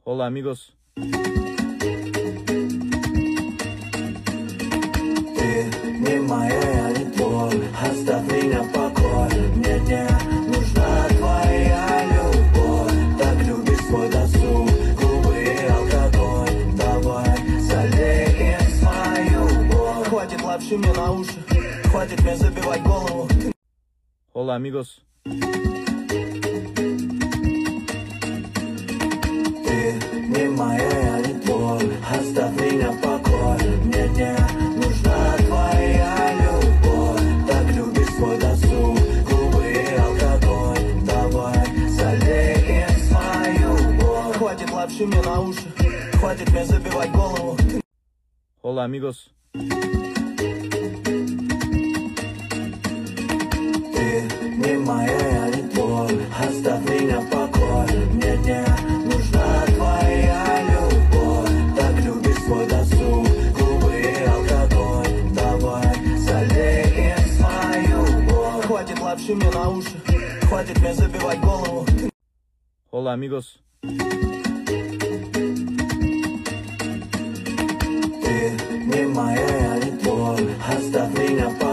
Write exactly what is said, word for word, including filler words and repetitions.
Hola amigos. Ты не моя, я не твой, оставь меня в покое. Мне не нужна твоя любовь. Так любишь свой досуг, губы и алкоголь. Давай залей свою боль. Хватит лапши мне на уши, хватит мне забивать голову. Hola amigos. Ты не моя, я не твой, оставь меня в покое. Мне не нужна твоя любовь. Так любишь свой досуг, губы и алкоголь. Давай залей свою боль. Хватит лапши мне на уши, хватит мне забивать голову. Hola amigos. Ты не моя, я не твой, оставь меня в покое. Мне не нужна твоя любовь. Так любишь свой досуг, губы и алкоголь. Давай залей свою боль. Хватит лапши мне на уши, хватит мне забивать голову. Hola amigos. Ты не моя, я не твой, оставь меня в покое.